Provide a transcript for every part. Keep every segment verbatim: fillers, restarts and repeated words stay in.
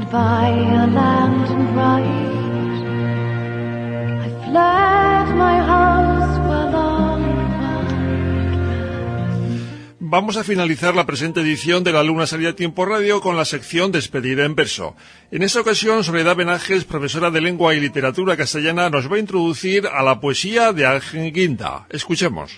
by a lantern bright, I've left my house well on the. Vamos a finalizar la presente edición de La Luna Salida a Tiempo Radio con la sección Despedida en verso. En esta ocasión, Soledad Benajes, profesora de Lengua y Literatura Castellana, nos va a introducir a la poesía de Ángel Guinda. Escuchemos.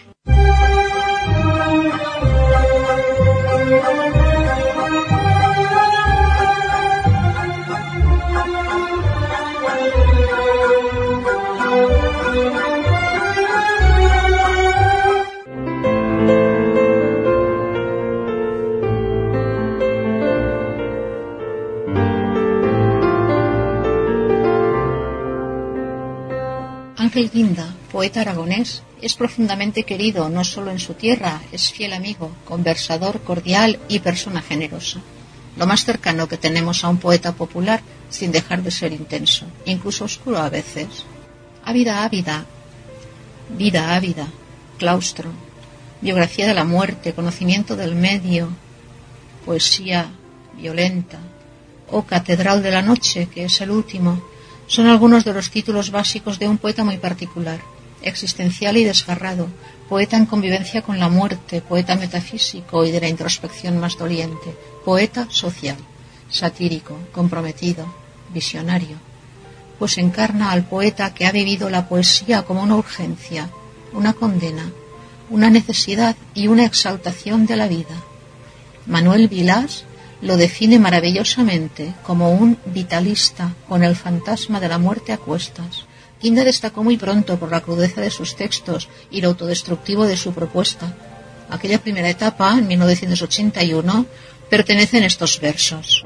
Ángel Guinda, poeta aragonés, es profundamente querido no solo en su tierra, es fiel amigo, conversador cordial y persona generosa. Lo más cercano que tenemos a un poeta popular sin dejar de ser intenso, incluso oscuro a veces. Ávida, ávida, vida ávida, claustro, biografía de la muerte, conocimiento del medio, poesía violenta, o catedral de la noche, que es el último, son algunos de los títulos básicos de un poeta muy particular, existencial y desgarrado, poeta en convivencia con la muerte, poeta metafísico y de la introspección más doliente, poeta social, satírico, comprometido, visionario, pues encarna al poeta que ha vivido la poesía como una urgencia, una condena, una necesidad y una exaltación de la vida. Manuel Vilás lo define maravillosamente como un vitalista con el fantasma de la muerte a cuestas. Guinda destacó muy pronto por la crudeza de sus textos y lo autodestructivo de su propuesta. Aquella primera etapa, en mil novecientos ochenta y uno, pertenecen estos versos.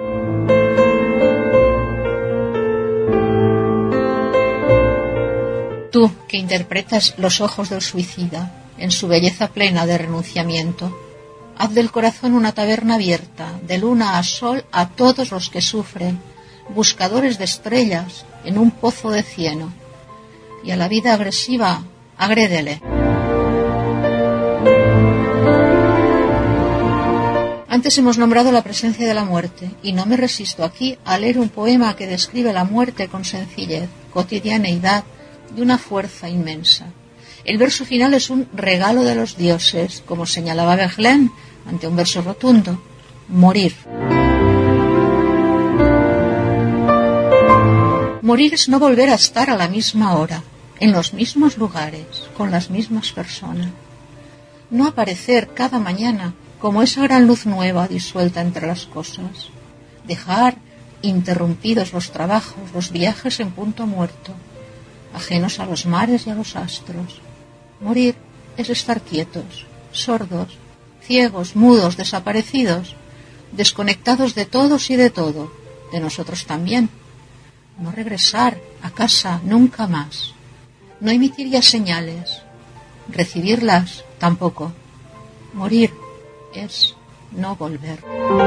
Tú, que interpretas los ojos del suicida en su belleza plena de renunciamiento, haz del corazón una taberna abierta, de luna a sol a todos los que sufren, buscadores de estrellas en un pozo de cieno, y a la vida agresiva, agrédele. Antes hemos nombrado la presencia de la muerte, y no me resisto aquí a leer un poema que describe la muerte con sencillez, cotidianeidad y una fuerza inmensa. El verso final es un regalo de los dioses, como señalaba Verlaine ante un verso rotundo: morir. Morir es no volver a estar a la misma hora, en los mismos lugares, con las mismas personas. No aparecer cada mañana como esa gran luz nueva disuelta entre las cosas. Dejar interrumpidos los trabajos, los viajes en punto muerto, ajenos a los mares y a los astros. Morir es estar quietos, sordos, ciegos, mudos, desaparecidos, desconectados de todos y de todo, de nosotros también. No regresar a casa nunca más. No emitir ya señales, recibirlas tampoco. Morir es no volver.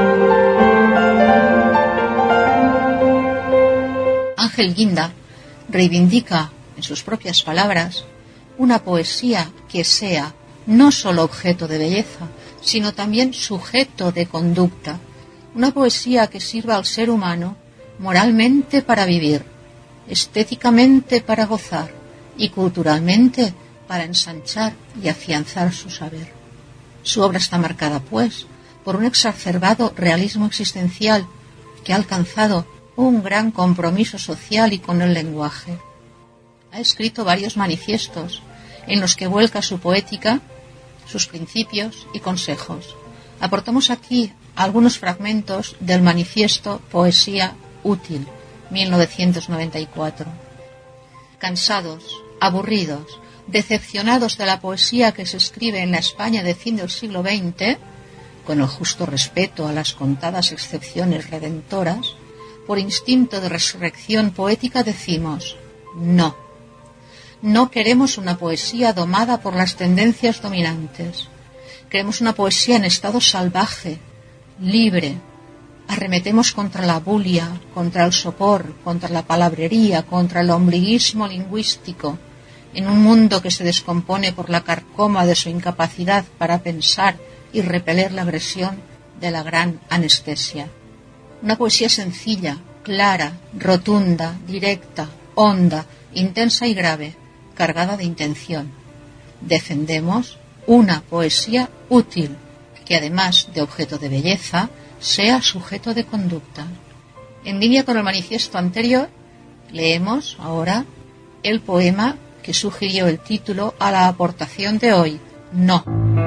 Ángel Guinda reivindica, en sus propias palabras, una poesía que sea no solo objeto de belleza, sino también sujeto de conducta, una poesía que sirva al ser humano moralmente para vivir, estéticamente para gozar y culturalmente para ensanchar y afianzar su saber. Su obra está marcada, pues, por un exacerbado realismo existencial que ha alcanzado un gran compromiso social y con el lenguaje. Ha escrito varios manifiestos en los que vuelca su poética, sus principios y consejos. Aportamos aquí algunos fragmentos del manifiesto Poesía Útil, mil novecientos noventa y cuatro. Cansados, aburridos, decepcionados de la poesía que se escribe en la España de fin del siglo veinte, con el justo respeto a las contadas excepciones redentoras, por instinto de resurrección poética decimos: no. No queremos una poesía domada por las tendencias dominantes. Queremos una poesía en estado salvaje, libre. Arremetemos contra la bulia, contra el sopor, contra la palabrería, contra el ombliguismo lingüístico, en un mundo que se descompone por la carcoma de su incapacidad para pensar y repeler la agresión de la gran anestesia. Una poesía sencilla, clara, rotunda, directa, honda, intensa y grave, cargada de intención. Defendemos una poesía útil, que además de objeto de belleza, sea sujeto de conducta. En línea con el manifiesto anterior, leemos ahora el poema que sugirió el título a la aportación de hoy, No.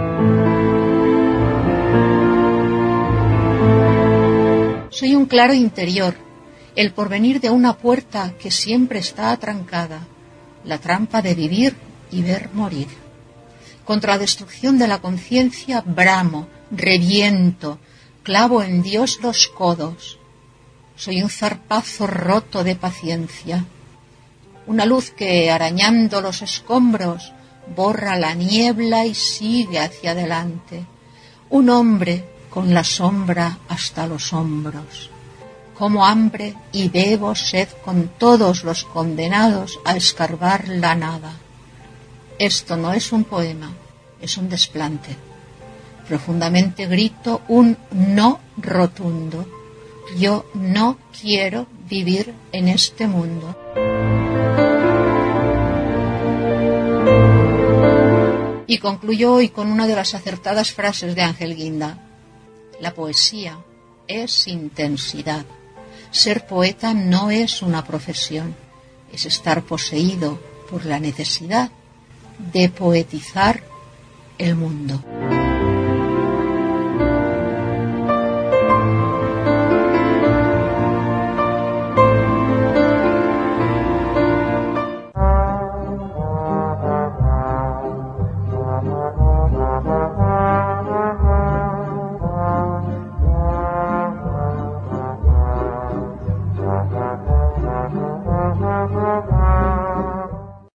Soy un claro interior, el porvenir de una puerta que siempre está atrancada, la trampa de vivir y ver morir. Contra la destrucción de la conciencia bramo, reviento, clavo en Dios los codos. Soy un zarpazo roto de paciencia, una luz que, arañando los escombros, borra la niebla y sigue hacia adelante. Un hombre con la sombra hasta los hombros. Como hambre y bebo sed con todos los condenados a escarbar la nada. Esto no es un poema, es un desplante. Profundamente grito un no rotundo. Yo no quiero vivir en este mundo. Y concluyo hoy con una de las acertadas frases de Ángel Guinda. La poesía es intensidad. Ser poeta no es una profesión, es estar poseído por la necesidad de poetizar el mundo. Thank you.